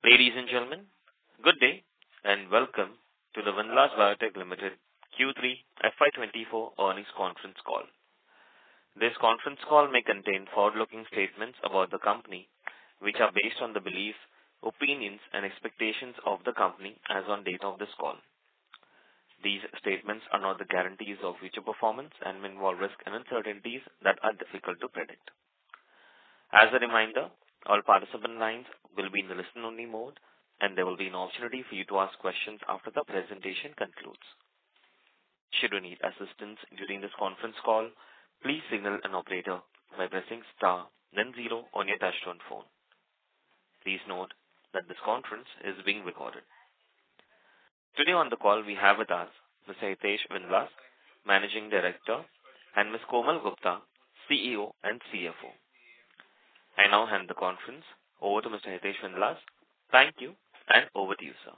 Ladies and gentlemen, good day and welcome to the Windlass Biotech Limited Q3 FY24 earnings conference call. This conference call may contain forward-looking statements about the company, which are based on the beliefs, opinions, and expectations of the company as on date of this call. These statements are not the guarantees of future performance and may involve risks and uncertainties that are difficult to predict. As a reminder, all participant lines will be in the listen-only mode, and there will be an opportunity for you to ask questions after the presentation concludes. Should you need assistance during this conference call, please signal an operator by pressing star, then 0 on your touchtone phone. Please note that this conference is being recorded. Today on the call, we have with us Mr. Hitesh Windlass, Managing Director, and Ms. Komal Gupta, CEO and CFO. I now hand the conference over to Mr. Hitesh Windlass. Thank you, and over to you, sir.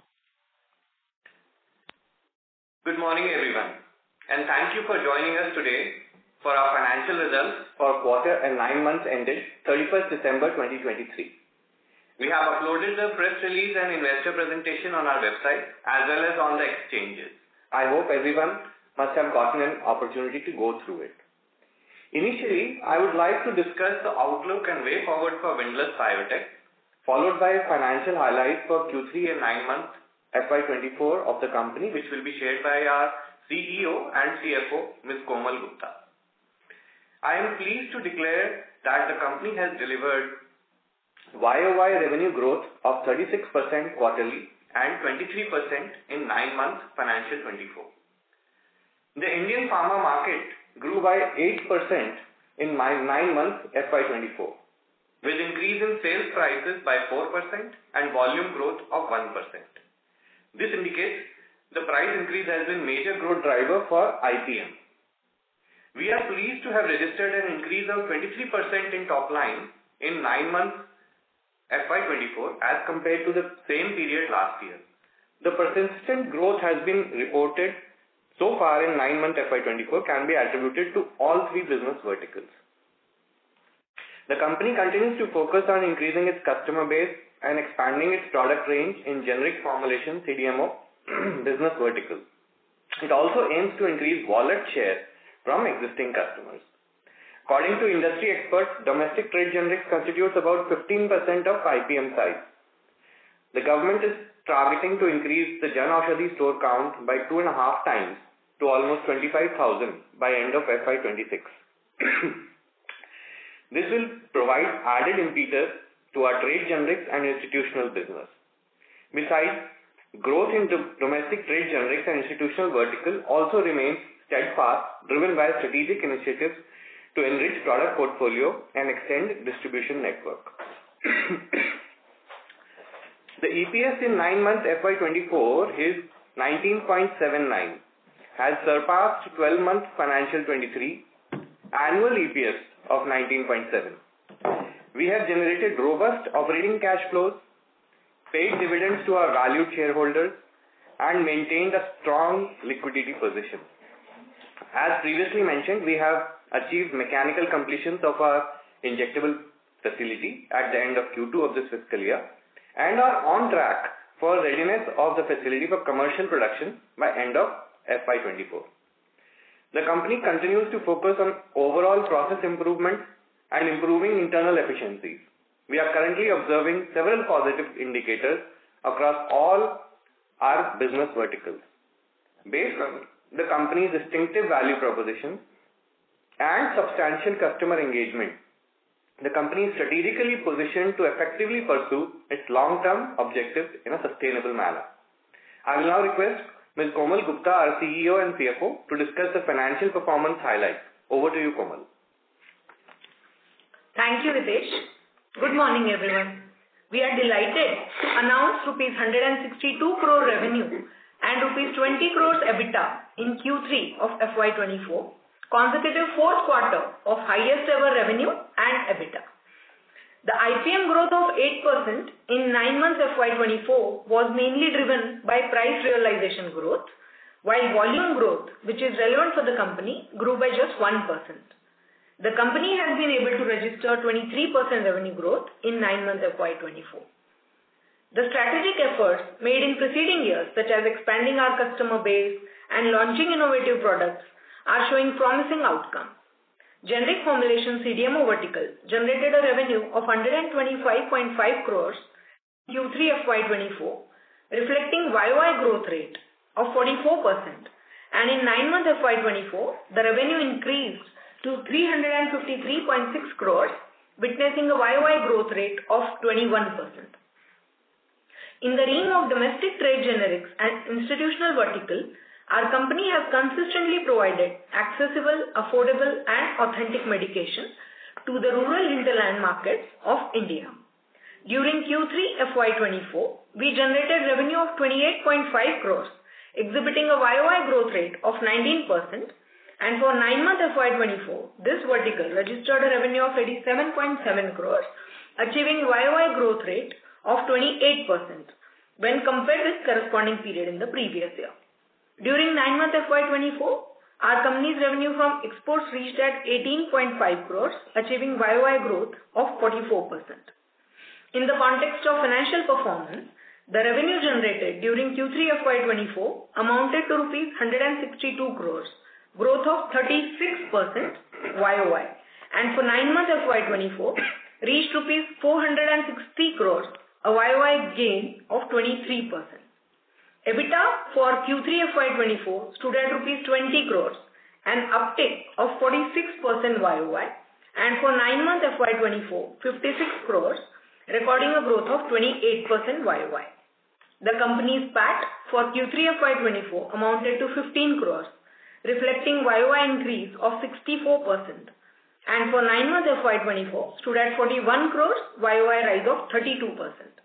Good morning, everyone, and thank you for joining us today for our financial results for quarter and 9 months ended 31st December 2023. We have uploaded the press release and investor presentation on our website as well as on the exchanges. I hope everyone must have gotten an opportunity to go through it. Initially, I would like to discuss the outlook and way forward for Windlass Biotech, followed by financial highlights for Q3 and 9 months FY24 of the company, which will be shared by our CEO and CFO, Ms. Komal Gupta. I am pleased to declare that the company has delivered YOY revenue growth of 36% quarterly and 23% in 9 months financial 24. The Indian pharma market grew by 8% in 9 months FY24, with increase in sales prices by 4% and volume growth of 1%. This indicates the price increase has been major growth driver for IPM. We are pleased to have registered an increase of 23% in top line in 9 months FY24 as compared to the same period last year. The persistent growth has been reported so far in 9 months FY24 can be attributed to all 3 business verticals. The company continues to focus on increasing its customer base and expanding its product range in generic formulation CDMO business vertical. It also aims to increase wallet share from existing customers. According to industry experts, domestic trade generics constitutes about 15% of IPM size. The government is targeting to increase the Jan Aushadhi store count by 2.5 times to almost 25,000 by end of FY26. This will provide added impetus to our trade generics and institutional business. Besides, growth in domestic trade generics and institutional vertical also remains steadfast, driven by strategic initiatives to enrich product portfolio and extend distribution network. The EPS in 9 months FY24 is 19.79, has surpassed 12 months financial 23 annual EPS of 19.7. We have generated robust operating cash flows, paid dividends to our valued shareholders, and maintained a strong liquidity position. As previously mentioned, we have achieved mechanical completions of our injectable facility at the end of Q2 of this fiscal year and are on track for readiness of the facility for commercial production by end of FY24. The company continues to focus on overall process improvement and improving internal efficiencies. We are currently observing several positive indicators across all our business verticals. Based on the company's distinctive value proposition and substantial customer engagement, the company is strategically positioned to effectively pursue its long-term objectives in a sustainable manner. I will now request Ms. Komal Gupta, our CEO and CFO, to discuss the financial performance highlights. Over to you, Komal. Thank you, Hitesh. Good morning, everyone. We are delighted to announce rupees 162 crore revenue and rupees 20 crores EBITDA in Q3 of FY24, consecutive 4th quarter of highest ever revenue and EBITDA. The IPM growth of 8% in 9 months FY24 was mainly driven by price realization growth, while volume growth, which is relevant for the company, grew by just 1%. The company has been able to register 23% revenue growth in 9 months FY24. The strategic efforts made in preceding years, such as expanding our customer base and launching innovative products, are showing promising outcomes. Generic formulation CDMO vertical generated a revenue of 125.5 crores in Q3 FY24, reflecting YOY growth rate of 44%, and in 9-month FY24, the revenue increased to 353.6 crores, witnessing a YOY growth rate of 21%. In the realm of domestic trade generics and institutional vertical, our company has consistently provided accessible, affordable and authentic medication to the rural hinterland markets of India. During Q3 FY24, we generated revenue of 28.5 crores, exhibiting a YOY growth rate of 19%, and for 9-month FY24, this vertical registered a revenue of 87.7 crores, achieving YOY growth rate of 28% when compared with corresponding period in the previous year. During 9-month FY24, our company's revenue from exports reached at 18.5 crores, achieving YOY growth of 44%. In the context of financial performance, the revenue generated during Q3 FY24 amounted to rupees 162 crores, growth of 36% YOY, and for 9-month FY24 reached rupees 460 crores, a YOY gain of 23%. EBITDA for Q3 FY24 stood at rupees 20 crores, an uptick of 46% YOY, and for 9-month FY24, 56 crores, recording a growth of 28% YOY. The company's PAT for Q3 FY24 amounted to 15 crores, reflecting YOY increase of 64%, and for 9-month FY24 stood at 41 crores, YOY rise of 32%.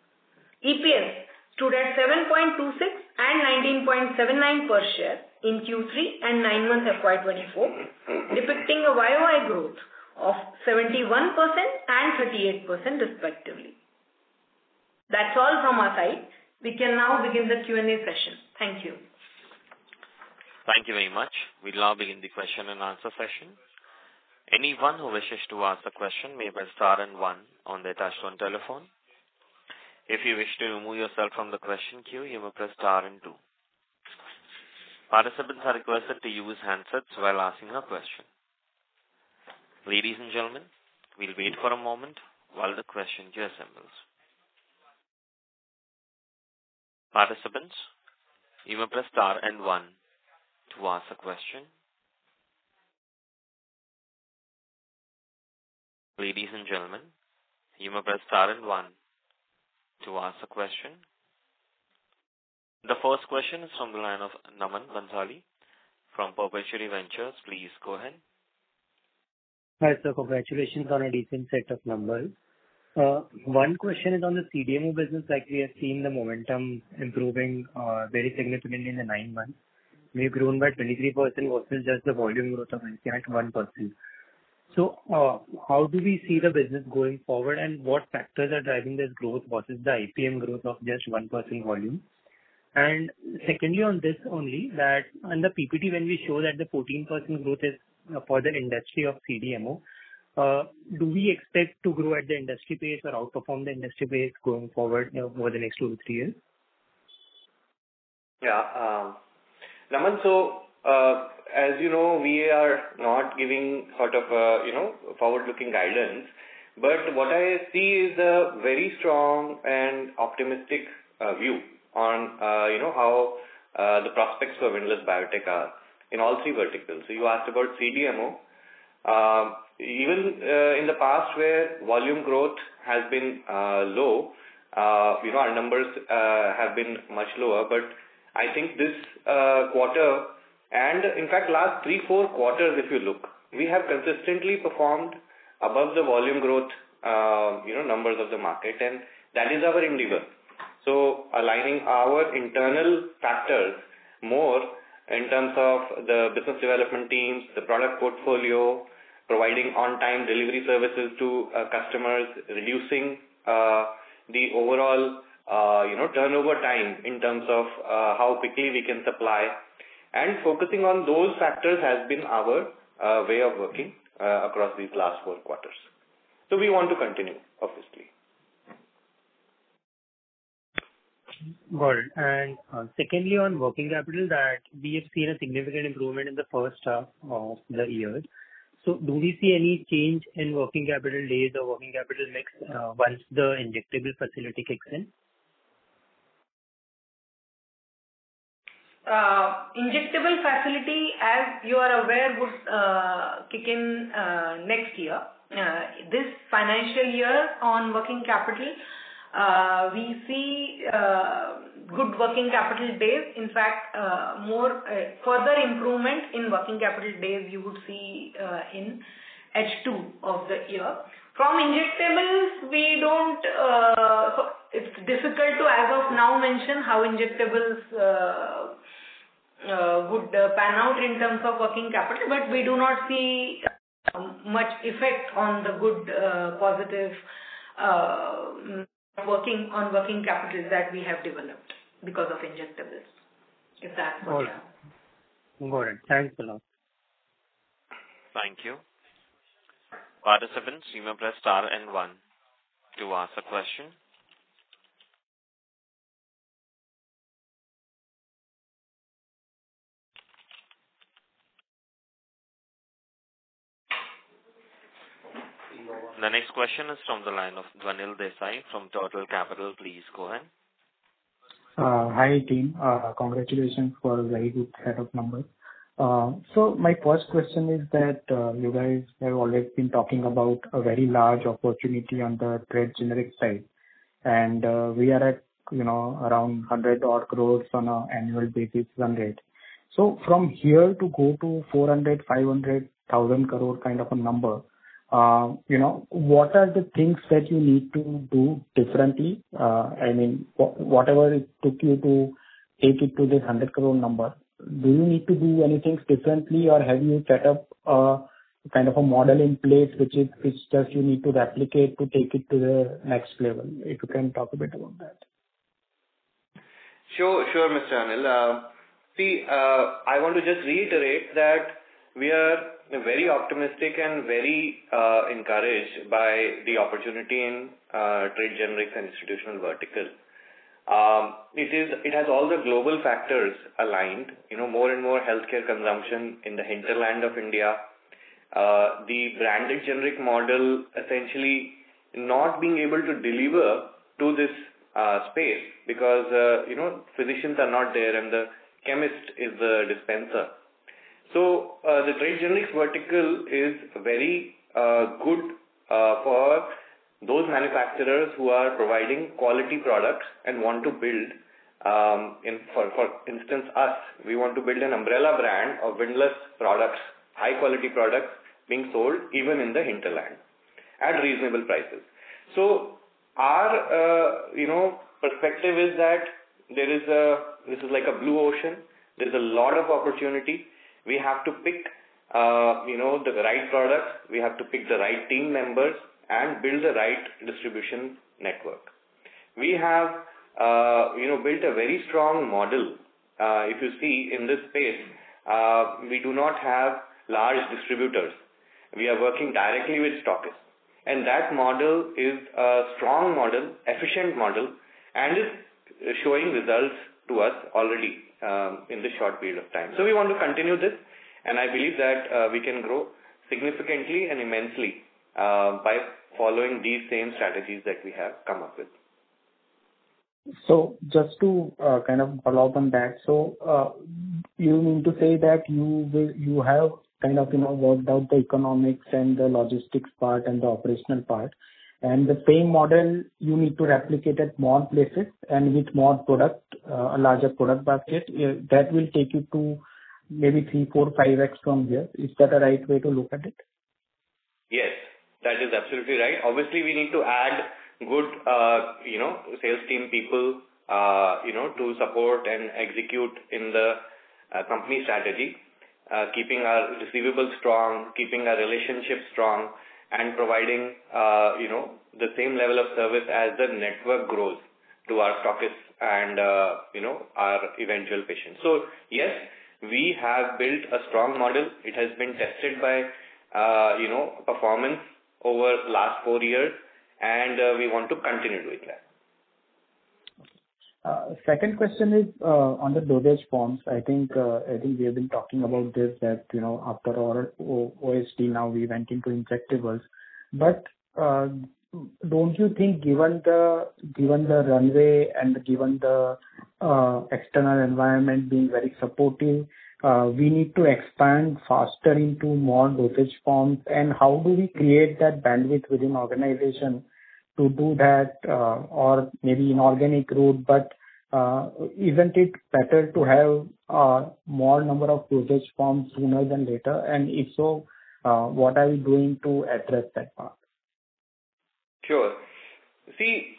EPS stood at 7.26 and 19.79 per share in Q3 and 9-month FY24, depicting a YOY growth of 71% and 38% respectively. That's all from our side. We can now begin the Q&A session. Thank you. Thank you very much. We'll now begin the question and answer session. Anyone who wishes to ask a question may press star and 1 on their touchtone telephone. If you wish to remove yourself from the question queue, you may press star and 2. Participants are requested to use handsets while asking a question. Ladies and gentlemen, we'll wait for a moment while the question queue assembles. Participants, you may press star and 1 to ask a question. Ladies and gentlemen, you may press star and 1 to ask a question. The first question is from the line of Naman Bhansali from Perpetuity Ventures. Please go ahead. Hi, sir. Congratulations on a decent set of numbers. One question is on the CDMO business. Like we have seen the momentum improving very significantly in the 9 months. We've grown by 23% versus just the volume growth of at 1%. So, how do we see the business going forward, and what factors are driving this growth versus the IPM growth of just 1% volume? And secondly, on this only, that on the PPT, when we show that the 14% growth is for the industry of CDMO, do we expect to grow at the industry pace or outperform the industry pace going forward over the next 2 to 3 years? Yeah. Naman, so as you know, we are not giving sort of forward-looking guidance, but what I see is a very strong and optimistic view on how the prospects for Windlass Biotech are in all 3 verticals. So you asked about CDMO. Even in the past, where volume growth has been low, our numbers have been much lower. But I think this quarter, and in fact last 3-4 quarters, if you look, we have consistently performed above the volume growth, numbers of the market, and that is our endeavor. So aligning our internal factors more in terms of the business development teams, the product portfolio, providing on-time delivery services to customers, reducing the overall turnover time in terms of how quickly we can supply, and focusing on those factors has been our way of working across these last 4 quarters. So we want to continue, obviously. Got it. And secondly, on working capital, that we have seen a significant improvement in the first half of the year. So do we see any change in working capital days or working capital mix once the injectable facility kicks in? Injectable facility, as you are aware, would kick in next year. This financial year on working capital, we see good working capital days. In fact, more further improvement in working capital days you would see in H2 of the year. From injectables, we don't, so it's difficult to as of now mention how injectables would pan out in terms of working capital, but we do not see much effect on the good positive working capital that we have developed because of injectables, if that's what you have. Got it. Thanks a lot. Thank you. Participants, you may press star and 1 to ask a question. The next question is from the line of Dhanil Desai from Total Capital. Please go ahead. Hi team, congratulations for a very good set of numbers. So my first question is that you guys have always been talking about a very large opportunity on the trade generic side, and we are at around 100 odd crores on an annual basis run rate. So from here to go to 400, 500,000 crore kind of a number, what are the things that you need to do differently? I mean, whatever it took you to take it to this 100 crore number, do you need to do anything differently, or have you set up a kind of a model in place which just you need to replicate to take it to the next level? If you can talk a bit about that. Sure, Mr. Anil. I want to just reiterate that we are very optimistic and very encouraged by the opportunity in trade generics and institutional vertical. It has all the global factors aligned, more and more healthcare consumption in the hinterland of India. The branded generic model essentially not being able to deliver to this space because, physicians are not there and the chemist is the dispenser. So the trade generics vertical is very good for those manufacturers who are providing quality products and want to build, for instance, us, we want to build an umbrella brand of windless products, high quality products being sold even in the hinterland at reasonable prices. So our, perspective is that this is like a blue ocean. There's a lot of opportunity. We have to pick, the right products. We have to pick the right team members and build the right distribution network. We have, built a very strong model. If you see in this space, we do not have large distributors. We are working directly with stockists. And that model is a strong model, efficient model, and is showing results to us already in this short period of time. So we want to continue this, and I believe that we can grow significantly and immensely by following these same strategies that we have come up with. So just to kind of follow up on that, so you mean to say that you have kind of worked out the economics and the logistics part and the operational part, and the same model you need to replicate at more places and with more product, a larger product basket, that will take you to maybe 3, 4, 5x from here. Is that a right way to look at it? Yes, that is absolutely right. Obviously, we need to add good, sales team people, to support and execute in the company strategy, keeping our receivables strong, keeping our relationships strong, and providing, the same level of service as the network grows to our stockists and, our eventual patients. So, yes, we have built a strong model. It has been tested by, performance over last 4 years, and we want to continue doing that. Second question is on the dosage forms. I think we have been talking about this, that, after OSD, now we went into injectables. But don't you think, given the runway and given the external environment being very supportive, we need to expand faster into more dosage forms? And how do we create that bandwidth within organization to do that, or maybe inorganic route? But isn't it better to have more number of dosage forms sooner than later? And if so, what are we doing to address that part? Sure. See,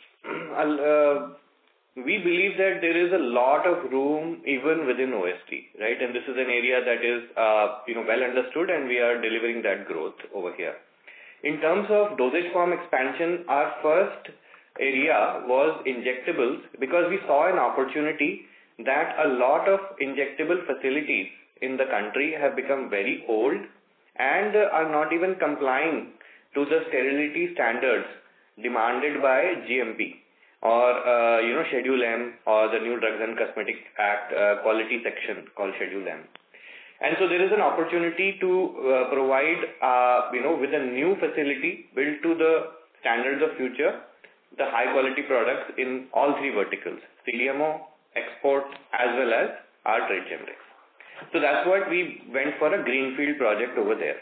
we believe that there is a lot of room even within OSD, right? And this is an area that is, well understood, and we are delivering that growth over here. In terms of dosage form expansion, our first area was injectables, because we saw an opportunity that a lot of injectable facilities in the country have become very old and are not even complying to the sterility standards demanded by GMP or Schedule M, or the new Drugs and Cosmetics Act quality section called Schedule M. And so there is an opportunity to provide, with a new facility built to the standards of future, the high quality products in all three verticals: CDMO, export, as well as our trade generics. So that's what we went for, a greenfield project over there.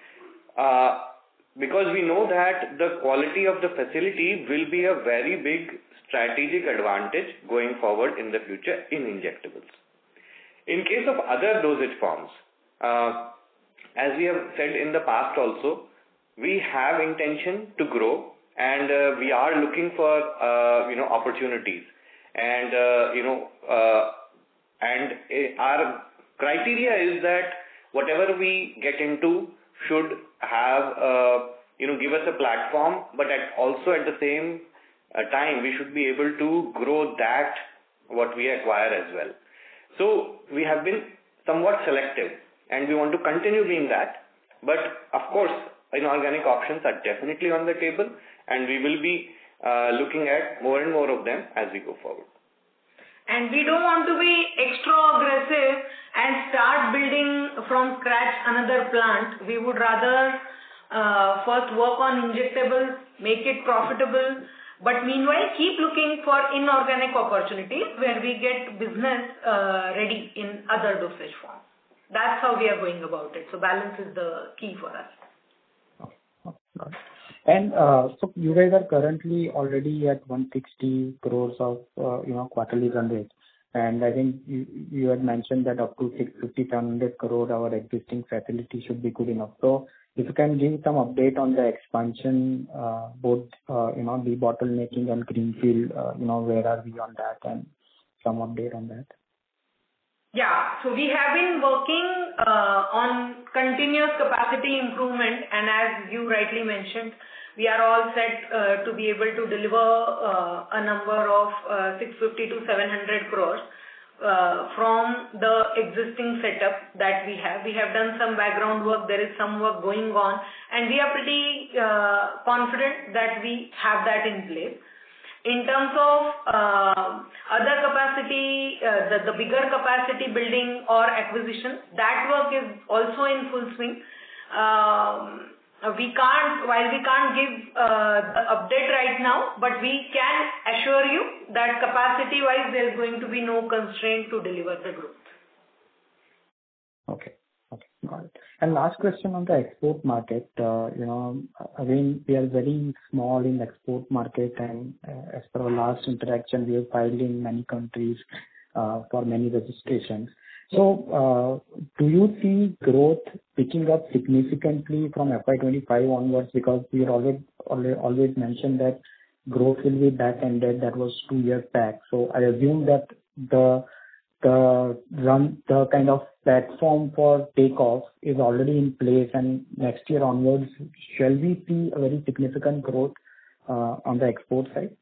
Because we know that the quality of the facility will be a very big strategic advantage going forward in the future in injectables. In case of other dosage forms, as we have said in the past also, we have intention to grow, and we are looking for opportunities, and our criteria is that whatever we get into should have give us a platform, but also at the same time we should be able to grow that what we acquire as well. So we have been somewhat selective, and we want to continue being that. But of course, inorganic options are definitely on the table, and we will be looking at more and more of them as we go forward. And we don't want to be extra aggressive and start building from scratch another plant. We would rather first work on injectables, make it profitable, but meanwhile keep looking for inorganic opportunities where we get business ready in other dosage forms. That's how we are going about it. So balance is the key for us. Okay. And so you guys are currently already at 160 crores of quarterly run rate, and I think you had mentioned that up to 650-700 crore our existing facility should be good enough. So if you can give some update on the expansion, both debottlenecking and greenfield, where are we on that, and some update on that. Yeah, so we have been working on continuous capacity improvement, and as you rightly mentioned, we are all set to be able to deliver a number of 650 to 700 crores from the existing setup that we have. We have done some background work, there is some work going on, and we are pretty confident that we have that in place. In terms of other capacity, the bigger capacity building or acquisition, that work is also in full swing. While we can't give the update right now, but we can assure you that capacity-wise there is going to be no constraint to deliver the growth. Okay, got it. And last question on the export market. Again, we are very small in export market, and as per our last interaction, we have filed in many countries for many registrations. So, do you see growth picking up significantly from FY25 onwards? Because we always mentioned that growth will be back-ended. That was 2 years back. So, I assume that the kind of platform for takeoff is already in place, and next year onwards, shall we see a very significant growth on the export side?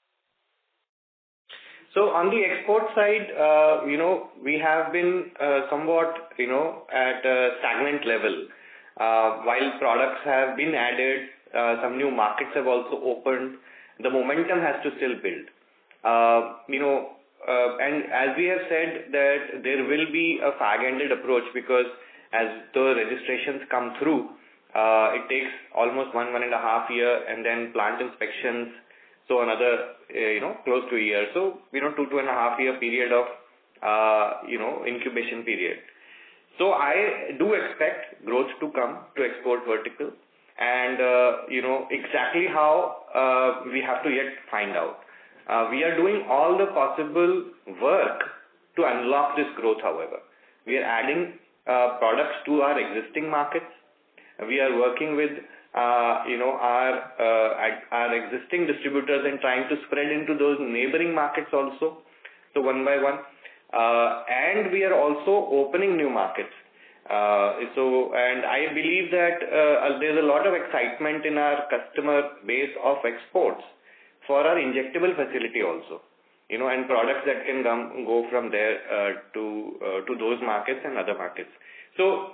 So on the export side, we have been somewhat, at a stagnant level. While products have been added, some new markets have also opened. The momentum has to still build. and as we have said that there will be a fag-ended approach, because as the registrations come through, it takes almost 1.5 years, and then plant inspections, so another, close to a year. So, 2.5 year period of, incubation period. So I do expect growth to come to export vertical, and, exactly how we have to yet find out. We are doing all the possible work to unlock this growth, however. We are adding products to our existing markets. We are working with, our existing distributors and trying to spread into those neighboring markets also, so one by one. And we are also opening new markets. And I believe that there's a lot of excitement in our customer base of exports for our injectable facility also, and products that can go from there to those markets and other markets. So,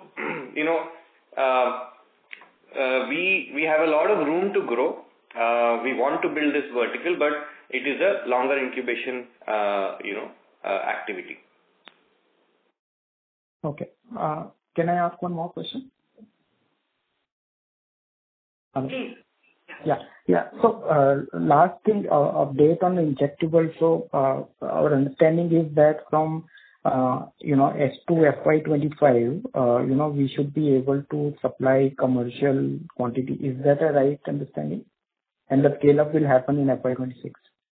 we have a lot of room to grow. We want to build this vertical, but it is a longer incubation, activity. Okay. Can I ask one more question? Please. Yeah. So, last thing, update on the injectable. So, our understanding is that from, S2 FY25, we should be able to supply commercial quantity. Is that a right understanding? And the scale-up will happen in FY26?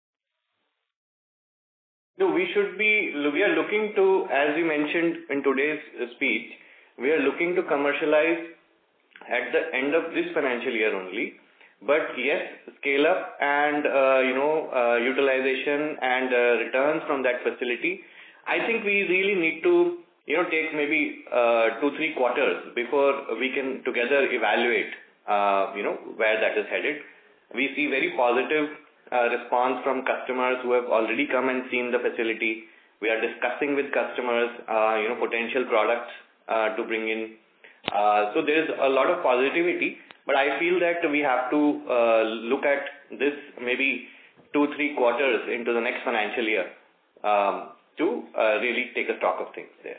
No, we are looking to, as you mentioned in today's speech, we are looking to commercialize at the end of this financial year only. But yes, scale up and, utilization and returns from that facility, I think we really need to, take maybe 2-3 quarters before we can together evaluate, where that is headed. We see very positive response from customers who have already come and seen the facility. We are discussing with customers, potential products to bring in. So there is a lot of positivity, but I feel that we have to look at this maybe 2-3 quarters into the next financial year to really take a stock of things there.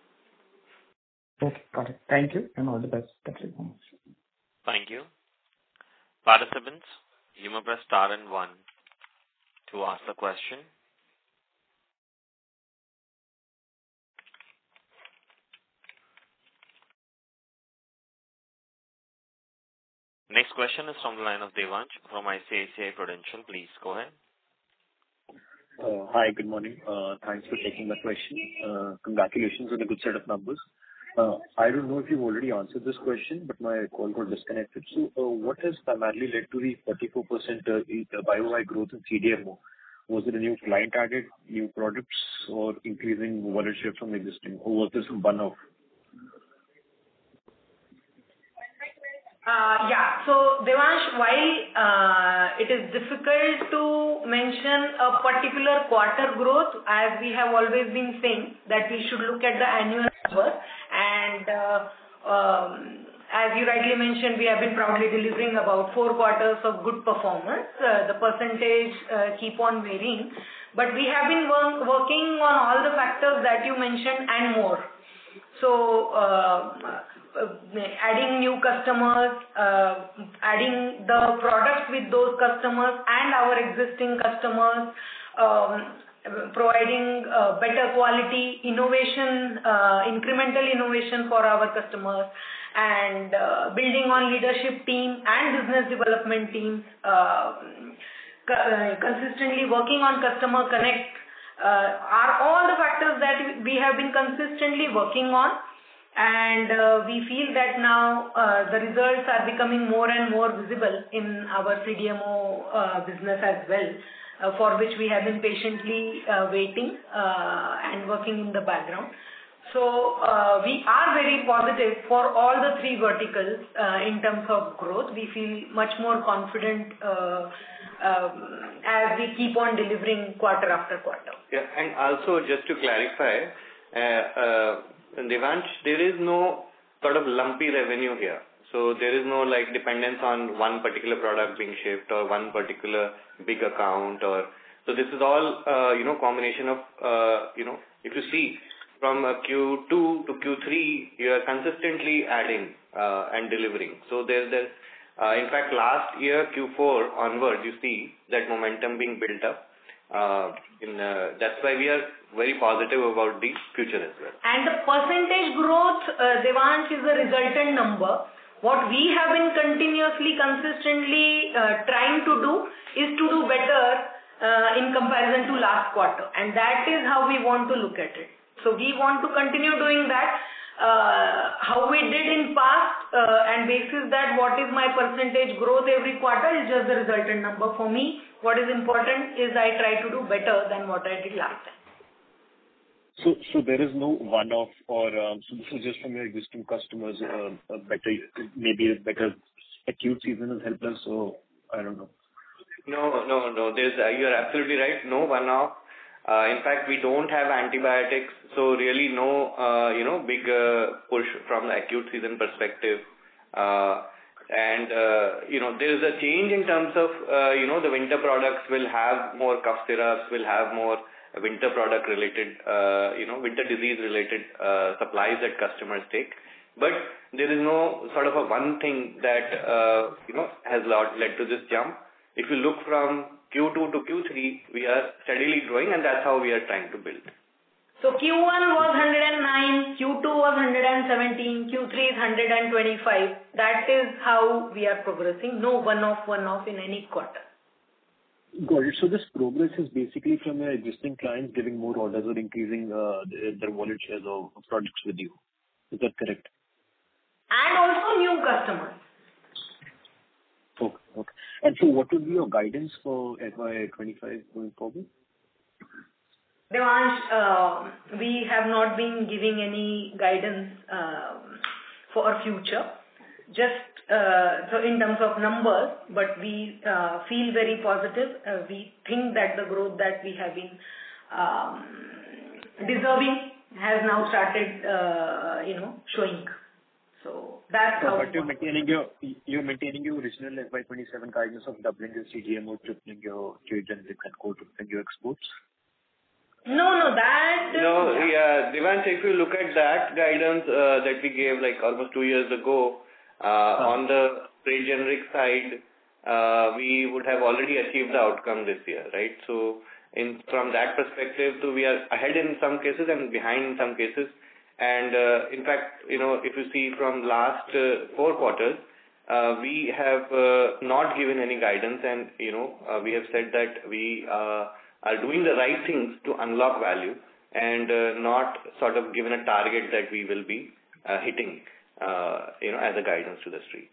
Okay, got it. Thank you, and all the best. That's it. Thank you. Participants, you may press star and 1 to ask the question. Next question is from the line of Devansh from ICICI Prudential. Please go ahead. Hi, good morning. Thanks for taking my question. Congratulations on a good set of numbers. I don't know if you've already answered this question, but my call got disconnected. So, what has primarily led to the 44% YOY growth in CDMO? Was it a new client added, new products, or increasing wallet share from existing? Or was this one-off? So Devansh, while it is difficult to mention a particular quarter growth, as we have always been saying that we should look at the annual number, and as you rightly mentioned, we have been proudly delivering about 4 quarters of good performance. The percentage keep on varying, but we have been working on all the factors that you mentioned and more. So adding new customers, adding the products with those customers and our existing customers, providing better quality innovation, incremental innovation for our customers, and building on leadership team and business development teams, consistently working on customer connect, are all the factors that we have been consistently working on. And we feel that now the results are becoming more and more visible in our CDMO business as well, for which we have been patiently waiting and working in the background. So we are very positive for all the 3 verticals in terms of growth. We feel much more confident as we keep on delivering quarter after quarter. Yeah, and also just to clarify, Devansh, there is no sort of lumpy revenue here. So there is no dependence on one particular product being shipped or one particular big account, or So this is all, combination of, if you see from Q2 to Q3, you are consistently adding and delivering. So there's in fact, last year, Q4 onwards, you see that momentum being built up. That's why we are very positive about the future as well. And the percentage growth, Devansh, is a resultant number. What we have been continuously, consistently trying to do is to do better in comparison to last quarter. And that is how we want to look at it. So we want to continue doing that. How we did in past and basis that what is my percentage growth every quarter is just the resultant number. For me, what is important is I try to do better than what I did last time. So there is no one-off or so this is just from your existing customers, maybe a better acute season has helped us, so I don't know. No. You are absolutely right. No one-off. In fact, we don't have antibiotics, so really no, big push from the acute season perspective. And there is a change in terms of, the winter products will have more cough syrups, will have more winter product related, winter disease related supplies that customers take. But there is no sort of a one thing that, has led to this jump. If you look from Q2 to Q3, we are steadily growing, and that's how we are trying to build. So Q1 was 109, Q2 was 117, Q3 is 125. That is how we are progressing. No one-off in any quarter. Got it. So this progress is basically from your existing clients giving more orders or increasing their wallet shares of products with you. Is that correct? And also new customers. Okay. And so what would be your guidance for FY25 going forward? Devansh, we have not been giving any guidance for our future, just so in terms of numbers, but we feel very positive. We think that the growth that we have been deserving has now started, showing. So that's how. But you're maintaining your original FY27 guidance of doubling your CDMO, tripling your trade generics, and quadrupling your exports. No, Devansh, if you look at that guidance that we gave like almost 2 years ago, on the trade generic side, we would have already achieved the outcome this year, right? So from that perspective, so we are ahead in some cases and behind in some cases. And in fact, if you see from last 4 quarters, we have not given any guidance, and we have said that we are doing the right things to unlock value, and not sort of given a target that we will be hitting, as a guidance to the street.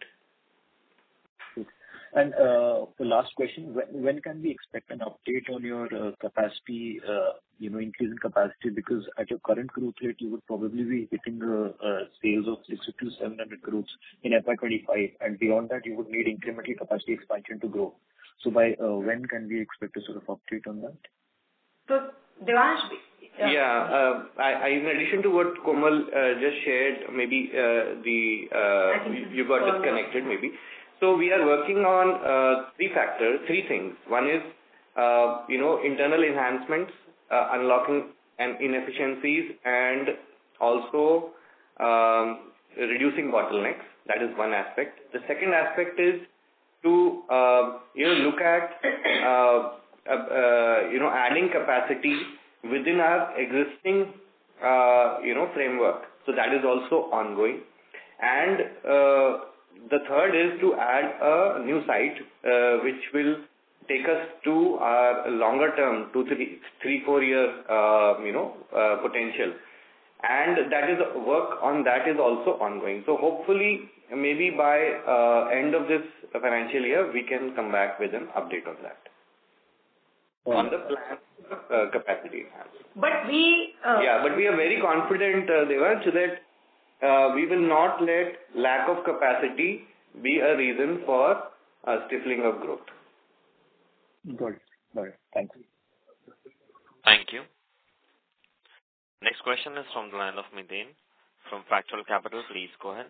And the last question: when can we expect an update on your capacity? Increase in capacity, because at your current growth rate, you would probably be hitting sales of 600 to 700 crores in FY25, and beyond that, you would need incremental capacity expansion to grow. So by when can we expect a sort of update on that? So, Devansh. I in addition to what Komal just shared, maybe you got disconnected maybe. So we are working on 3 things. One is, internal enhancements, unlocking inefficiencies, and also reducing bottlenecks. That is one aspect. The second aspect is to look at adding capacity within our existing framework. So that is also ongoing. And the third is to add a new site which will take us to our longer term 3-4 year potential. And that is work on that is also ongoing. So hopefully, maybe by end of this financial year, we can come back with an update on that. On the plan capacity enhancement. But we are very confident, Devansh, that we will not let lack of capacity be a reason for stifling of growth. Got it. Thank you. Thank you. Next question is from the line of Miten from Factual Capital. Please go ahead.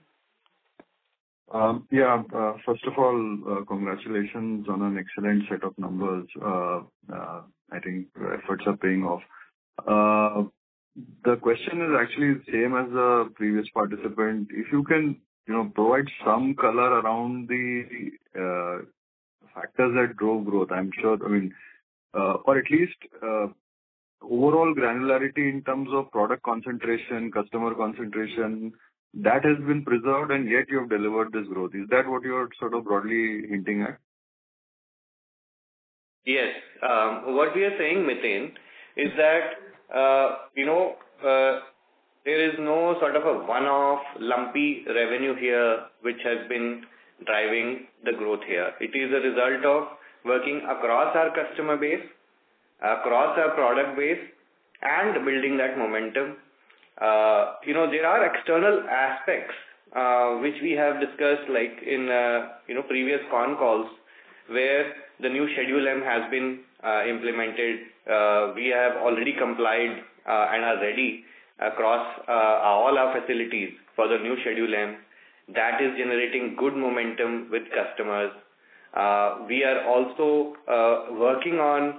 First of all, congratulations on an excellent set of numbers. I think efforts are paying off. The question is actually the same as the previous participant. If you can, provide some color around the factors that drove growth. I'm sure, or at least overall granularity in terms of product concentration, customer concentration, that has been preserved and yet you have delivered this growth. Is that what you're sort of broadly hinting at? Yes. What we are saying, Miten, is that, there is no sort of a one-off lumpy revenue here which has been driving the growth here. It is a result of working across our customer base, across our product base, and building that momentum. There are external aspects which we have discussed, like in previous con calls, where the new Schedule M has been implemented. We have already complied and are ready across all our facilities for the new Schedule M. That is generating good momentum with customers. We are also working on,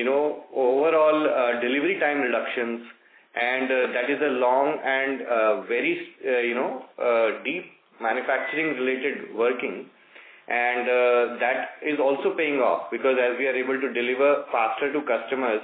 overall delivery time reductions, and that is a long and very, deep manufacturing related working. And that is also paying off, because as we are able to deliver faster to customers,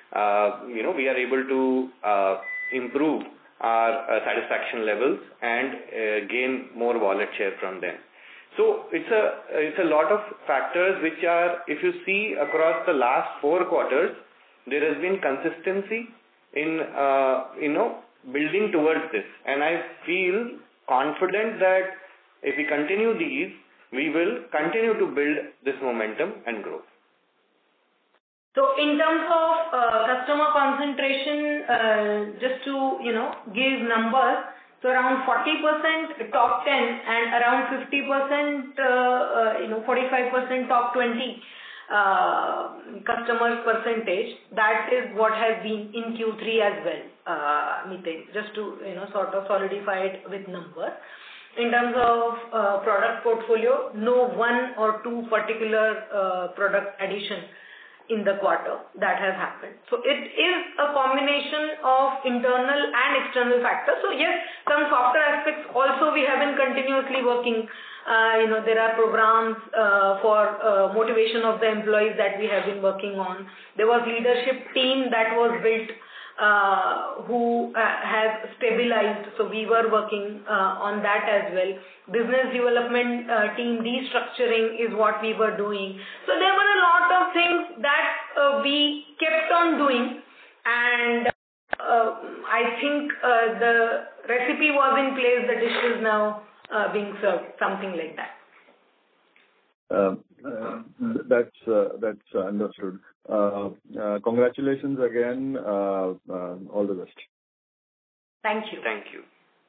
we are able to improve our satisfaction levels and gain more wallet share from them. So it's a lot of factors which are, if you see across the last 4 quarters, there has been consistency in building towards this, and I feel confident that if we continue these, we will continue to build this momentum and growth. So in terms of customer concentration, just to give numbers, so around 40% top 10 and around 50%, 45% top 20 customers percentage. That is what has been in Q3 as well, Miten, just to sort of solidify it with numbers. In terms of product portfolio, no one or two particular product addition in the quarter that has happened. So it is a combination of internal and external factors. So yes, some softer aspects also we have been continuously working. There are programs for motivation of the employees that we have been working on. There was leadership team that was built who has stabilized. So we were working on that as well. Business development team restructuring is what we were doing. So there were a lot of things that we kept on doing, and I think the recipe was in place. The dish is now being served, something like that. That's understood. Congratulations again. All the best. Thank you. Thank you.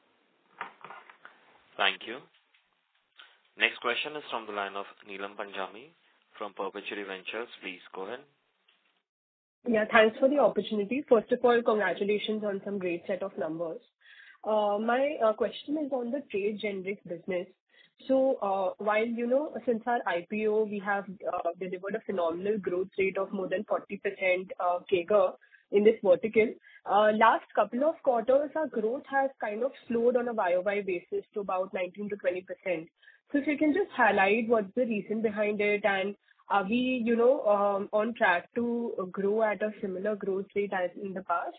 Thank you. Next question is from the line of Neelam Panjami from Perpetuity Ventures. Please go ahead. Yeah, thanks for the opportunity. First of all, congratulations on some great set of numbers. My question is on the trade generics business. So while, since our IPO, we have delivered a phenomenal growth rate of more than 40% CAGR in this vertical. Last couple of quarters, our growth has kind of slowed on a YOY basis to about 19 to 20%. So if you can just highlight what's the reason behind it, and are we, on track to grow at a similar growth rate as in the past?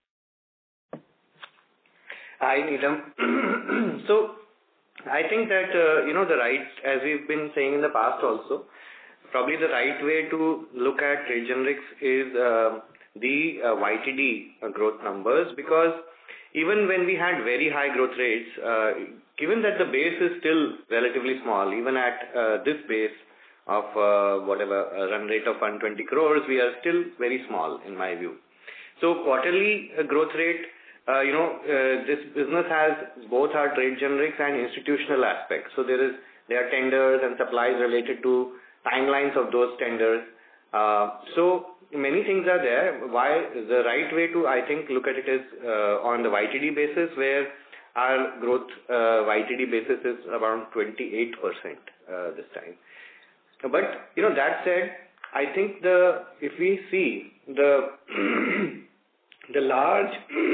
Hi, Neelam. So I think that, the right, as we've been saying in the past also, probably the right way to look at trade generics is the YTD growth numbers, because even when we had very high growth rates, given that the base is still relatively small, even at this base of whatever run rate of 120 crores, we are still very small in my view. So quarterly growth rate, this business has both our trade generics and institutional aspects. So there are tenders and supplies related to timelines of those tenders. So many things are there. Why the right way to, I think, look at it is on the YTD basis, where our growth YTD basis is around 28% this time. But that said, I think if we see the the large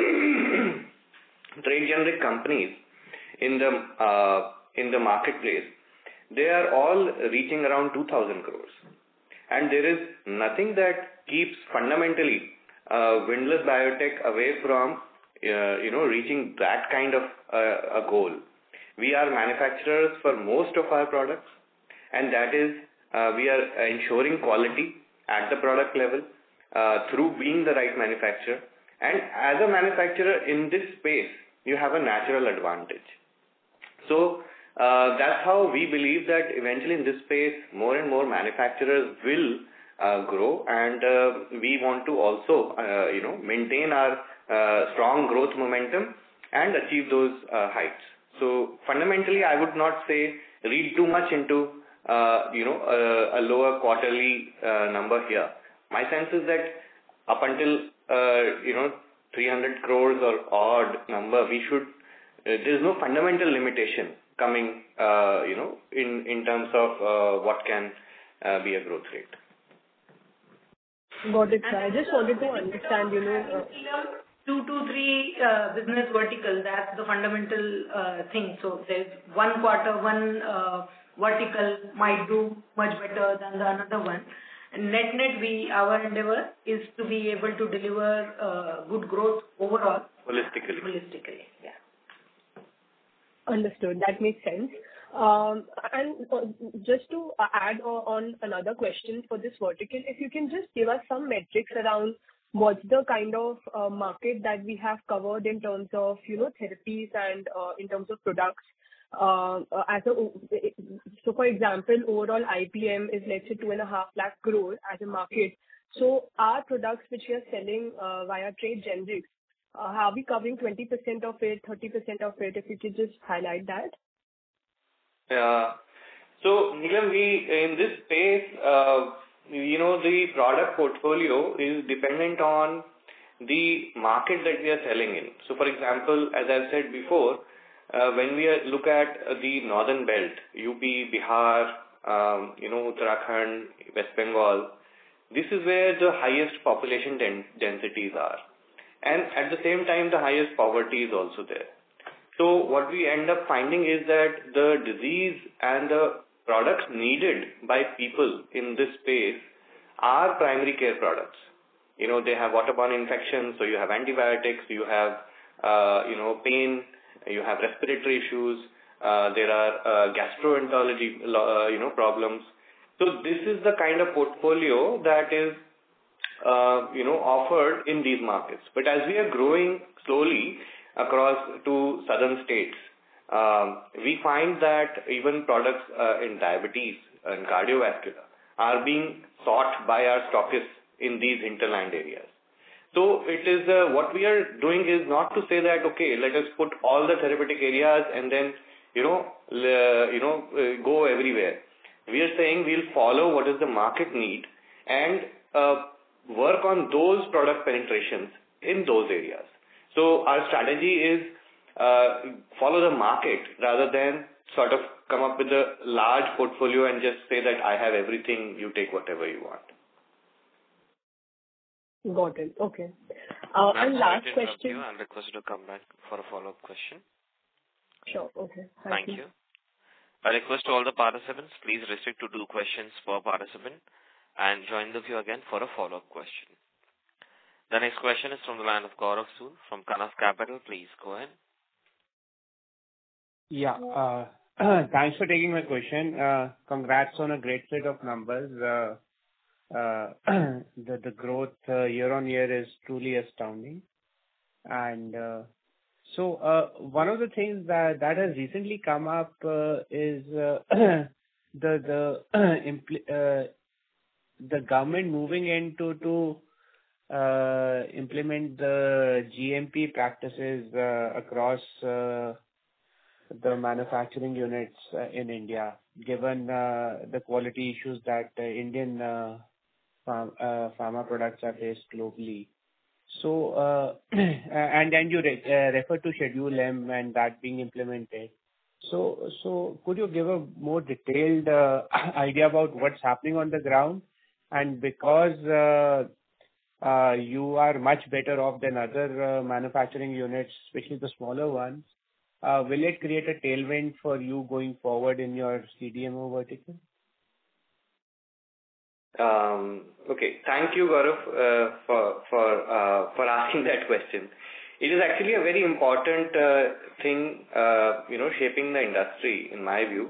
trade generic companies in the marketplace, they are all reaching around 2,000 crores, and there is nothing that keeps fundamentally Windlass Biotech away from reaching that kind of a goal. We are manufacturers for most of our products, and that is we are ensuring quality at the product level through being the right manufacturer. And as a manufacturer in this space, you have a natural advantage. So that's how we believe that eventually in this space, more and more manufacturers will grow, and we want to also maintain our strong growth momentum and achieve those heights. So fundamentally, I would not say read too much into a lower quarterly number here. My sense is that up until 300 crores or odd number, there is no fundamental limitation coming in terms of what can be a growth rate. Got it, sir. I just wanted to understand, 2 to 3 business verticals, that's the fundamental thing. So there's one quarter, one vertical might do much better than the another one. And net, our endeavor is to be able to deliver good growth overall. Holistically, yeah. Understood. That makes sense. And just to add on another question for this vertical, if you can just give us some metrics around what's the kind of market that we have covered in terms of, therapies and in terms of products. So for example, overall IPM is, let's say, 2.5 lakh crore as a market. So our products which we are selling via trade generics, are we covering 20% of it, 30% of it? If you could just highlight that. So Neelam, in this space, the product portfolio is dependent on the market that we are selling in. So for example, as I said before, when we look at the northern belt, UP, Bihar, Uttarakhand, West Bengal, this is where the highest population densities are. And at the same time, the highest poverty is also there. So what we end up finding is that the disease and the products needed by people in this space are primary care products. They have waterborne infections, so you have antibiotics, you have, pain, you have respiratory issues, there are gastroenterology, problems. So this is the kind of portfolio that is, offered in these markets. But as we are growing slowly across to southern states, we find that even products in diabetes and cardiovascular are being sought by our stockists in these hinterland areas. So it is what we are doing is not to say that, okay, let us put all the therapeutic areas and then, go everywhere. We are saying we'll follow what is the market need and work on those product penetrations in those areas. So our strategy is follow the market rather than sort of come up with a large portfolio and just say that I have everything, you take whatever you want. Got it. Okay. And last question. I'll request you to come back for a follow-up question. Sure. Okay. Thank you. I request all the participants, please restrict to 2 questions per participant and join the queue again for a follow-up question. The next question is from the line of Gaurav Sood from Kanas Capital. Please go ahead. Yeah. Thanks for taking my question. Congrats on a great set of numbers. The growth year on year is truly astounding. And so one of the things that has recently come up is the government moving into to implement the GMP practices across the manufacturing units in India, given the quality issues that Indian pharma products are faced globally. So, and then you refer to Schedule M and that being implemented. So could you give a more detailed idea about what's happening on the ground And because you are much better off than other manufacturing units, especially the smaller ones, will it create a tailwind for you going forward in your CDMO vertical? Okay. Thank you, Gaurav, for asking that question. It is actually a very important thing, shaping the industry, in my view.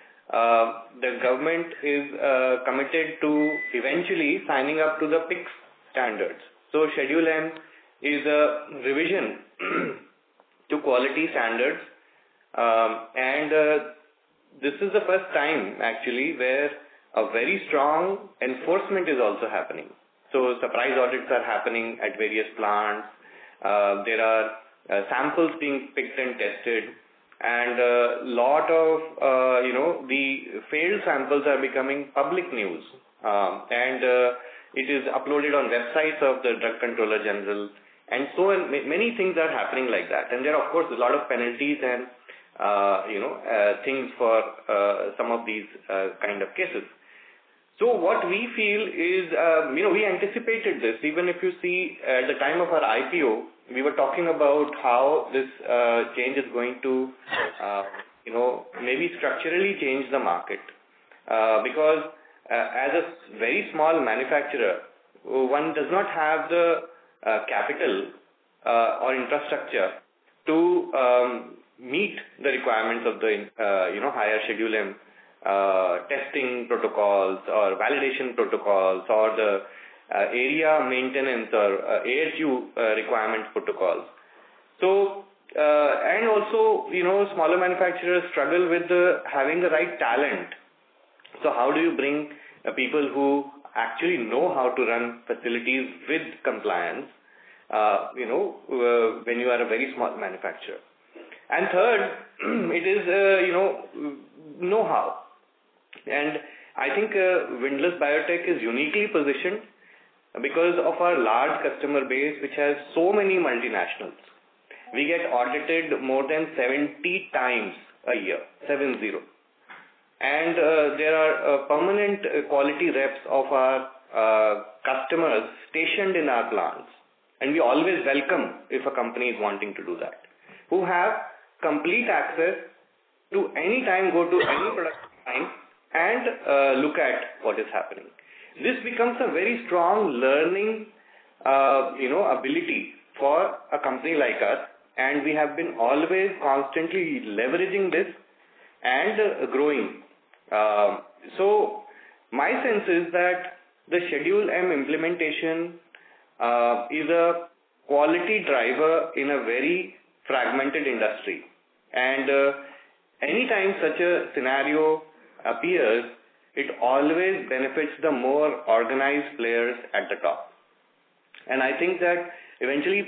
The government is committed to eventually signing up to the PICS standards. So Schedule M is a revision to quality standards, and this is the first time actually where a very strong enforcement is also happening. So surprise audits are happening at various plants. There are samples being picked and tested, and a lot of the failed samples are becoming public news, and it is uploaded on websites of the Drug Controller General, and so many things are happening like that. And there are of course a lot of penalties and things for some of these kind of cases. So what we feel is, we anticipated this. Even if you see at the time of our IPO, we were talking about how this change is going to, maybe structurally change the market. Because as a very small manufacturer, one does not have the capital or infrastructure to meet the requirements of the, higher Schedule M testing protocols or validation protocols or the area maintenance or AHU requirements protocols. So, and also, smaller manufacturers struggle with having the right talent. So how do you bring people who actually know how to run facilities with compliance, when you are a very small manufacturer? And third, it is, know-how. And I think Windlass Biotech is uniquely positioned because of our large customer base, which has so many multinationals. We get audited more than 70 times a year, 70. And there are permanent quality reps of our customers stationed in our plants. And we always welcome if a company is wanting to do that, who have complete access to any time, go to any production line and look at what is happening. This becomes a very strong learning, ability for a company like us, and we have been always constantly leveraging this and growing. So my sense is that the Schedule M implementation is a quality driver in a very fragmented industry, and anytime such a scenario appears, it always benefits the more organized players at the top. And I think that eventually,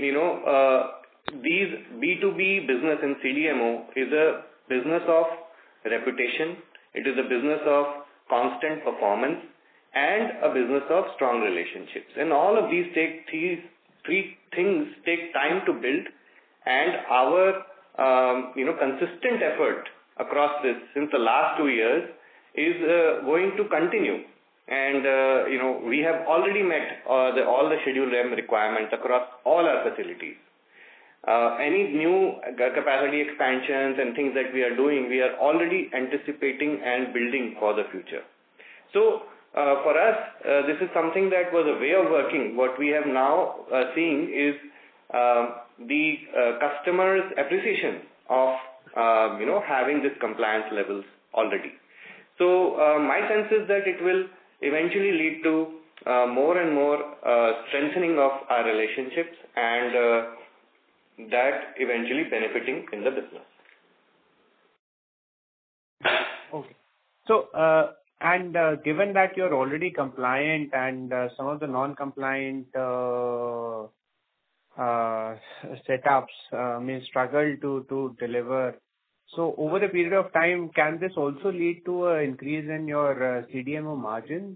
these B2B business in CDMO is a business of reputation, it is a business of constant performance, and a business of strong relationships. And all of these three things take time to build, and our consistent effort across this since the last 2 years is going to continue. And we have already met all the Schedule M requirements across all our facilities. Any new capacity expansions and things that we are doing, we are already anticipating and building for the future. So for us, this is something that was a way of working. What we have now seen is the customers' appreciation of having this compliance levels already. So my sense is that it will eventually lead to more and more strengthening of our relationships, and that eventually benefiting in the business. Okay. So, given that you're already compliant and some of the non-compliant setups may struggle to deliver, so over a period of time, can this also lead to an increase in your CDMO margins?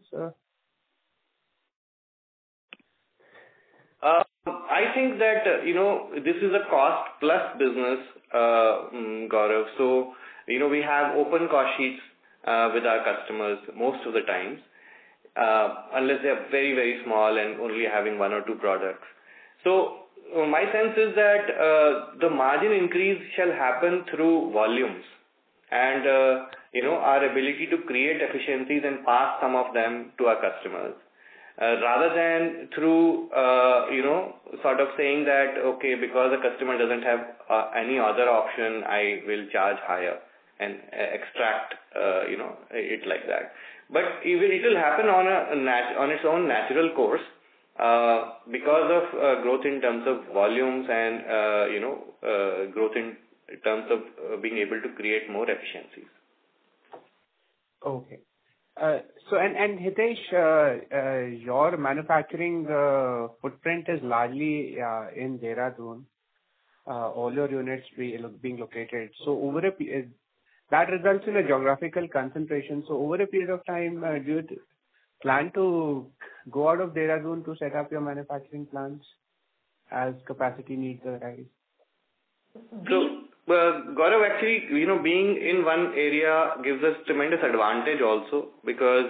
I think that, this is a cost plus business, Gaurav. So, we have open cost sheets with our customers most of the times. unless they are very, very small and only having one or two products. So my sense is that the margin increase shall happen through volumes and our ability to create efficiencies and pass some of them to our customers. Rather than through, sort of saying that, okay, because the customer doesn't have any other option, I will charge higher and extract, it like that. But it will happen on its own natural course because of growth in terms of volumes and, growth in terms of being able to create more efficiencies. Okay. So and Hitesh, your manufacturing footprint is largely in Dehradun, all your units being located. So over that results in a geographical concentration. So over a period of time, do you plan to go out of Dehradun to set up your manufacturing plants as capacity needs arise? So, Gaurav, actually, being in one area gives us tremendous advantage also because,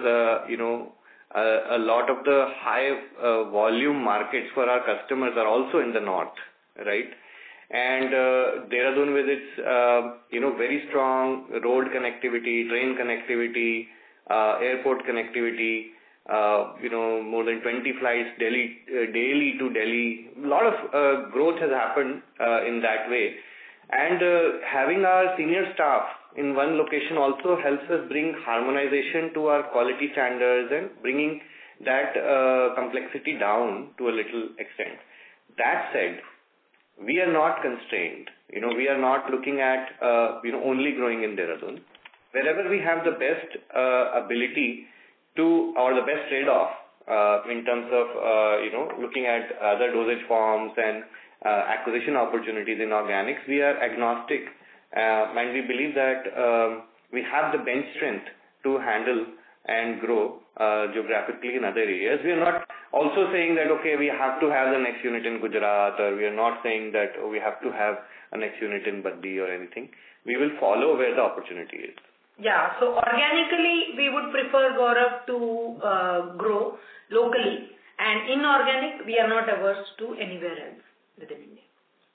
a lot of the high volume markets for our customers are also in the north, right? And Dehradun with its, very strong road connectivity, train connectivity, airport connectivity, more than 20 flights daily to Delhi. A lot of growth has happened in that way. And having our senior staff in one location also helps us bring harmonization to our quality standards and bringing that complexity down to a little extent. That said, we are not constrained. We are not looking at, only growing in Dehradun. Wherever we have the best ability to, or the best trade-off in terms of, looking at other dosage forms and acquisition opportunities in organics, we are agnostic and we believe that we have the bench strength to handle and grow geographically in other areas. We are not also saying that, okay, we have to have the next unit in Gujarat, or we are not saying that we have to have a next unit in Baddi or anything. We will follow where the opportunity is. Yeah, so organically we would prefer, Gaurav, to grow locally, and inorganic we are not averse to anywhere else within India.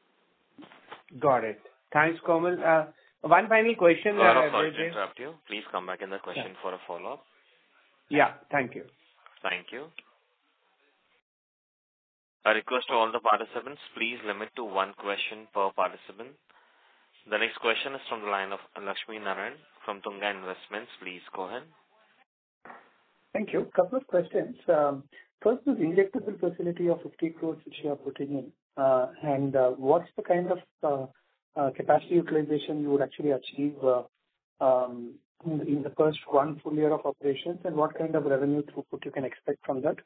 Got it. Thanks, Komal. One final question. Sorry to interrupt you. Please come back in the question for a follow-up. Yeah, thank you. Thank you. A request to all the participants, please limit to one question per participant. The next question is from the line of Lakshmi Narayan from Tunga Investments. Please go ahead. Thank you. Couple of questions. First, this injectable facility of 50 crores which you are putting in, and what's the kind of capacity utilization you would actually achieve in the first one full year of operations, and what kind of revenue throughput you can expect from that?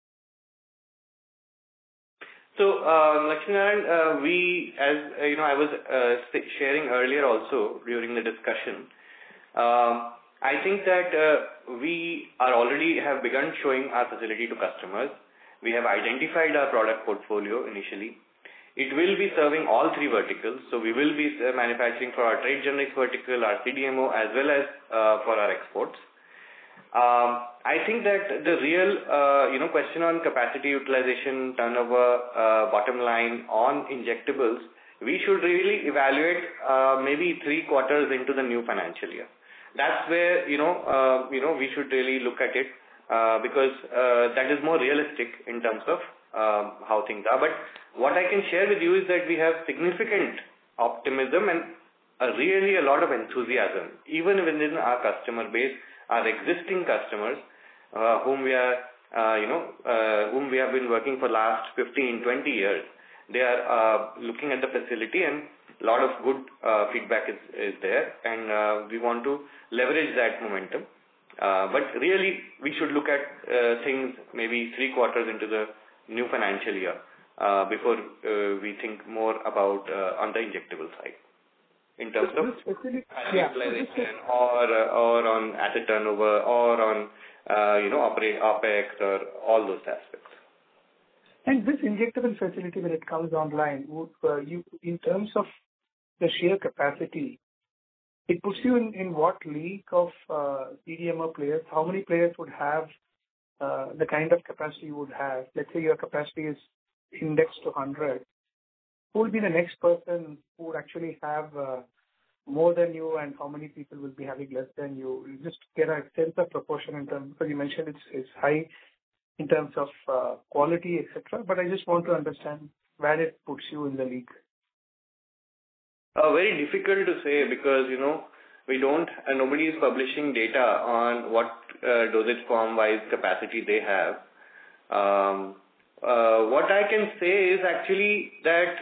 So, Lakshminarayan, I was sharing earlier also during the discussion, I think that we are already have begun showing our facility to customers. We have identified our product portfolio initially. It will be serving all three verticals. So we will be manufacturing for our trade generics vertical, our CDMO, as well as for our exports. I think that the real, question on capacity utilization, turnover, bottom line on injectables, we should really evaluate maybe 3 quarters into the new financial year. That's where, we should really look at it because that is more realistic in terms of how things are. But what I can share with you is that we have significant optimism and really a lot of enthusiasm, even within our customer base, our existing customers, whom we are, whom we have been working for last 15, 20 years. They are looking at the facility and a lot of good feedback is there, and we want to leverage that momentum. But really, we should look at things maybe 3 quarters into the new financial year before we think more about on the injectable side in terms of utilization or on asset turnover or on OPEX or all those aspects. And this injectable facility, when it comes online, would you, in terms of the sheer capacity, it puts you in what league of CDMO players? How many players would have the kind of capacity you would have, let's say your capacity is indexed to 100, who will be the next person who would actually have more than you, and how many people will be having less than you? You just get a sense of proportion in terms, because you mentioned it's high in terms of quality, etc. But I just want to understand where it puts you in the league. Very difficult to say because, we don't, nobody is publishing data on what dosage form wise capacity they have. What I can say is actually that,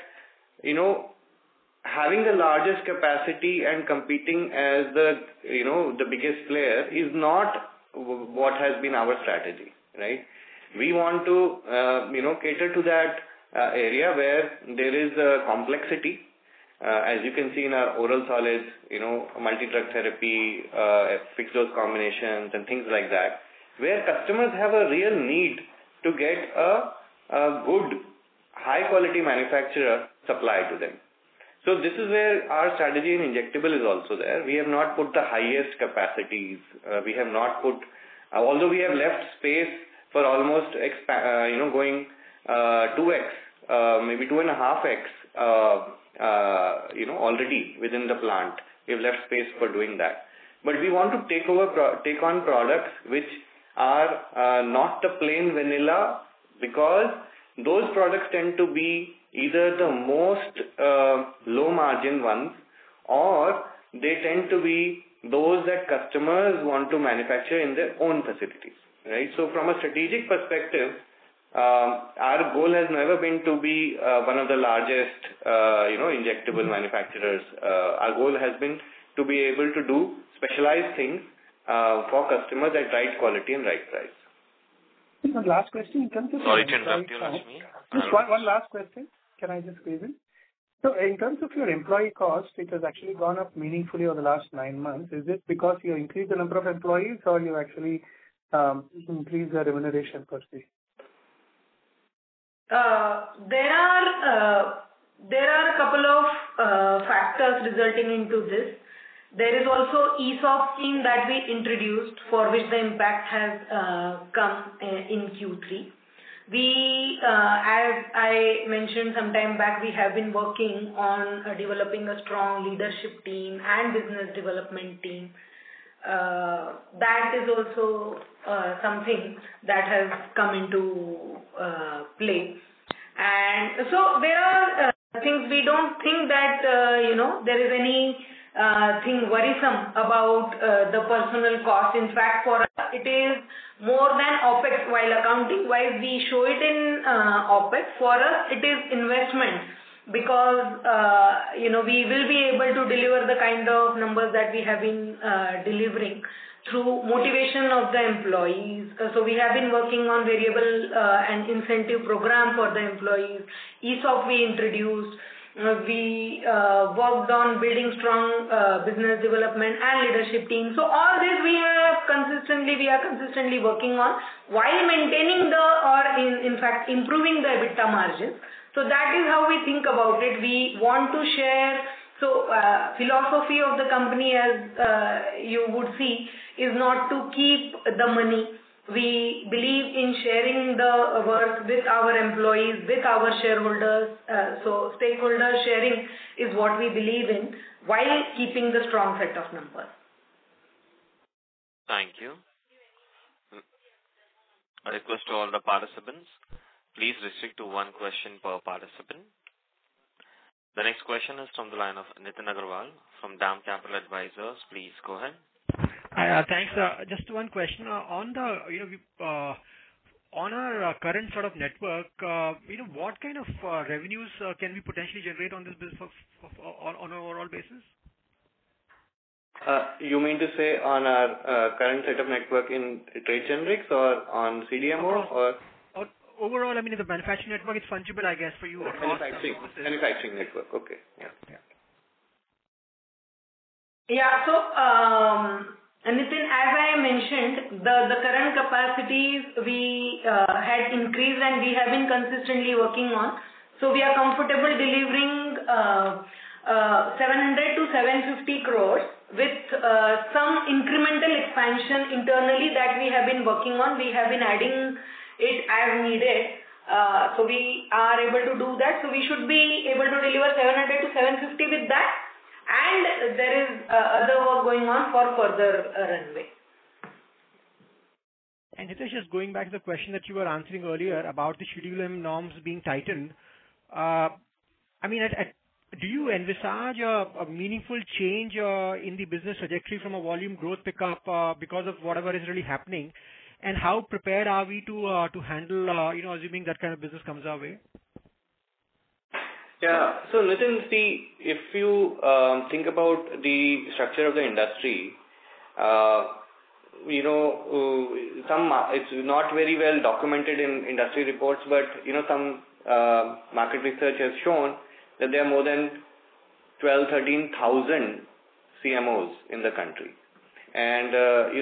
having the largest capacity and competing as the biggest player is not what has been our strategy, right? We want to, cater to that area where there is a complexity. As you can see in our oral solids, multi-drug therapy, fixed dose combinations and things like that, where customers have a real need to get a good, high quality manufacturer supply to them. So this is where our strategy in injectable is also there. We have not put the highest capacities. We have not put, although we have left space for almost, going 2x, maybe 2.5x, already within the plant. We have left space for doing that. But we want to take on products which are not the plain vanilla, because those products tend to be either the most low margin ones, or they tend to be those that customers want to manufacture in their own facilities, right? So from a strategic perspective, our goal has never been to be one of the largest, injectable manufacturers. Our goal has been to be able to do specialized things for customers at right quality and right price. One last question in terms of... Sorry to interrupt you, Lakshmi. Just one last question. Can I just squeeze in? So in terms of your employee cost, it has actually gone up meaningfully over the last 9 months. Is it because you increased the number of employees, or you actually increased the remuneration per se? There are a couple of factors resulting into this. There is also ESOP scheme that we introduced, for which the impact has come in Q3. We, as I mentioned some time back, we have been working on developing a strong leadership team and business development team. That is also something that has come into play. And so there are things, we don't think that, there is any thing worrisome about the personal cost. In fact, for us, it is more than OPEX. While accounting wise we show it in OPEX, for us it is investment, because we will be able to deliver the kind of numbers that we have been delivering through motivation of the employees. So we have been working on variable and incentive program for the employees. ESOP we introduced. We worked on building strong business development and leadership team. So all this we are consistently working on, while maintaining in fact improving the EBITDA margins. So that is how we think about it. We want to share. So philosophy of the company, as you would see, is not to keep the money. We believe in sharing the work with our employees, with our shareholders. So stakeholder sharing is what we believe in, while keeping the strong set of numbers. Thank you. A request to all the participants, please restrict to one question per participant. The next question is from the line of Nitin Agarwal from DAM Capital Advisors. Please go ahead. Hi, thanks. Just one question on the, on our current sort of network. What kind of revenues can we potentially generate on this business on an overall basis? You mean to say on our current set of network in trade generics, or on CDMO, or? Overall, I mean, the manufacturing network is fungible, I guess, for you. Manufacturing network, okay. Yeah, so Nitin, as I mentioned, the current capacities we had increased and we have been consistently working on. So we are comfortable delivering 700 to 750 crores with some incremental expansion internally that we have been working on. We have been adding it as needed. So we are able to do that. So we should be able to deliver 700 to 750 with that. And there is other work going on for further runway. And Hitesh, just going back to the question that you were answering earlier about the Schedule M norms being tightened, do you envisage a meaningful change in the business trajectory from a volume growth pickup because of whatever is really happening? And how prepared are we to handle, assuming that kind of business comes our way? Yeah. So Nitin, see, if you think about the structure of the industry, it's not very well documented in industry reports, but some market research has shown that there are more than 13,000 CMOs in the country, and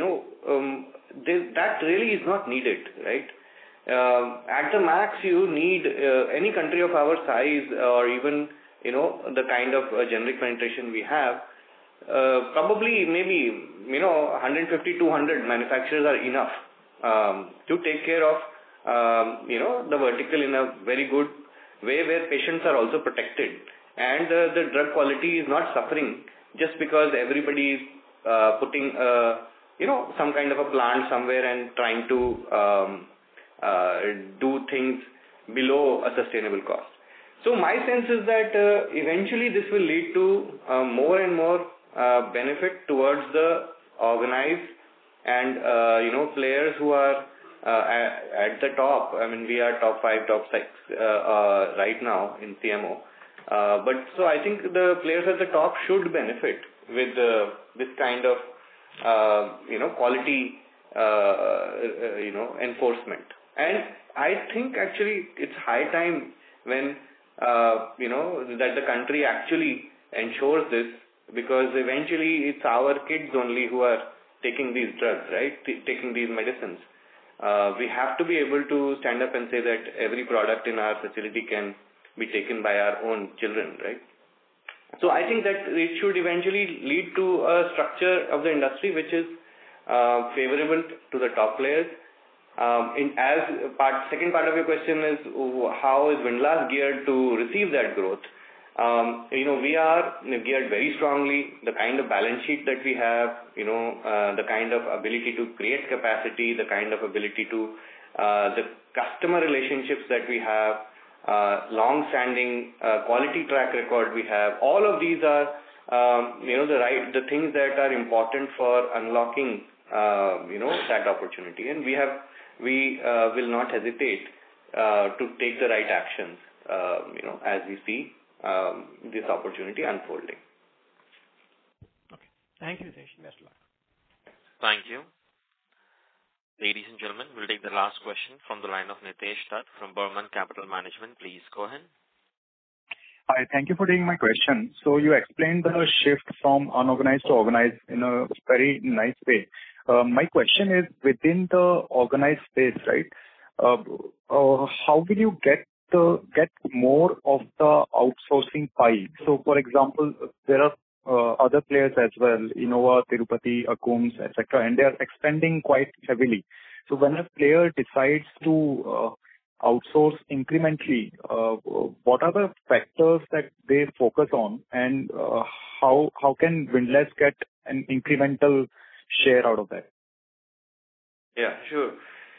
that really is not needed, right? At the max, you need any country of our size, or even the kind of generic penetration we have. Probably maybe 150, 200 manufacturers are enough to take care of the vertical in a very good way, where patients are also protected and the drug quality is not suffering just because everybody is putting some kind of a plant somewhere and trying to do things below a sustainable cost. So my sense is that eventually this will lead to more and more benefit towards the organized and players who are at the top. I mean, we are top 5, top 6 right now in CMO. But so I think the players at the top should benefit with this kind of quality enforcement. And I think actually it's high time when that the country actually ensures this, because eventually it's our kids only who are taking these drugs, right? Taking these medicines. We have to be able to stand up and say that every product in our facility can be taken by our own children, right? So I think that it should eventually lead to a structure of the industry which is favorable to the top players. Second part of your question is how is Windlass geared to receive that growth? We are geared very strongly. The kind of balance sheet that we have, the kind of ability to create capacity, the kind of ability to the customer relationships that we have, long-standing quality track record we have. All of these are, the things that are important for unlocking, that opportunity. And we will not hesitate to take the right actions, as we see this opportunity unfolding. Okay. Thank you, Hitesh. Best of luck. Thank you. Ladies and gentlemen, we'll take the last question from the line of Nitesh Dutt from Burman Capital Management. Please go ahead. Hi, thank you for taking my question. So you explained the shift from unorganized to organized in a very nice way. My question is, within the organized space, right, how will you get more of the outsourcing pie? So, for example, there are other players as well, Innova, Tirupati, Akums, etc., and they are expanding quite heavily. So when a player decides to outsource incrementally, what are the factors that they focus on, and how can Windlass get an incremental share out of that? Yeah, sure.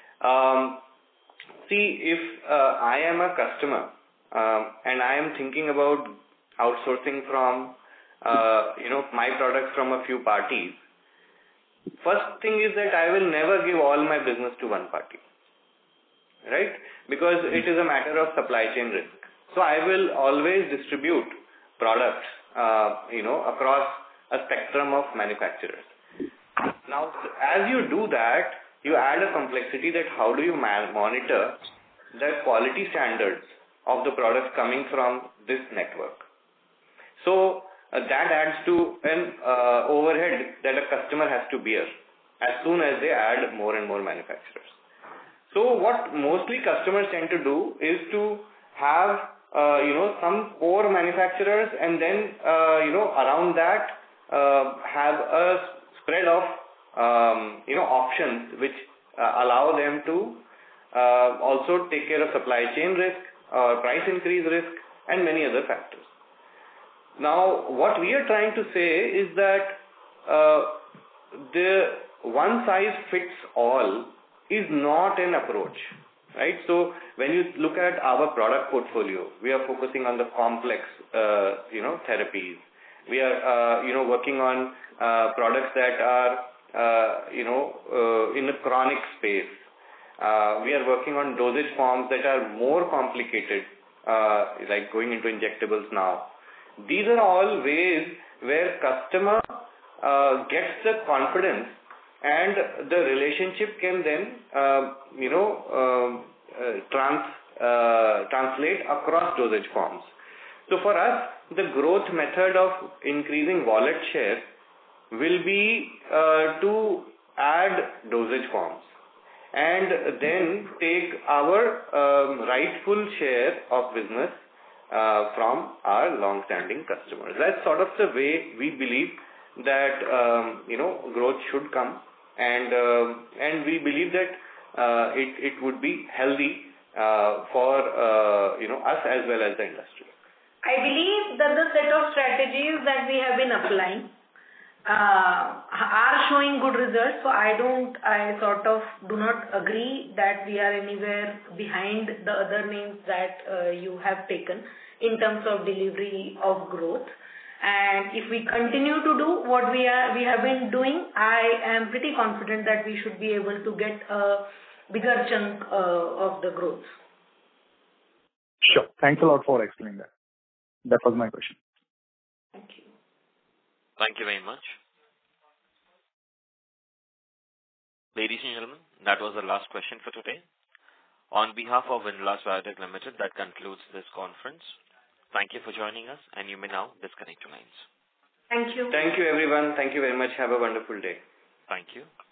See, if I am a customer and I am thinking about outsourcing from my products from a few parties, first thing is that I will never give all my business to one party, right? Because it is a matter of supply chain risk. So I will always distribute products, across a spectrum of manufacturers. Now, as you do that, you add a complexity that how do you monitor the quality standards of the products coming from this network. So that adds to an overhead that a customer has to bear as soon as they add more and more manufacturers. So what mostly customers tend to do is to have some core manufacturers, and then around that have a spread of options which allow them to also take care of supply chain risk, price increase risk, and many other factors. Now, what we are trying to say is that the one size fits all is not an approach, right? So when you look at our product portfolio, we are focusing on the complex, therapies. We are, working on products that are, in the chronic space. We are working on dosage forms that are more complicated, like going into injectables now. These are all ways where customer gets the confidence, and the relationship can then, translate across dosage forms. So for us, the growth method of increasing wallet share will be to add dosage forms and then take our rightful share of business from our long-standing customers. That's sort of the way we believe that growth should come, and we believe that it would be healthy for us as well as the industry. I believe that the set of strategies that we have been applying are showing good results. So I sort of do not agree that we are anywhere behind the other names that you have taken in terms of delivery of growth. And if we continue to do what we have been doing, I am pretty confident that we should be able to get a bigger chunk of the growth. Sure. Thanks a lot for explaining that. That was my question. Thank you. Thank you very much. Ladies and gentlemen, that was the last question for today. On behalf of Windlass Biotech Limited, that concludes this conference. Thank you for joining us, and you may now disconnect your lines. Thank you. Thank you, everyone. Thank you very much. Have a wonderful day. Thank you.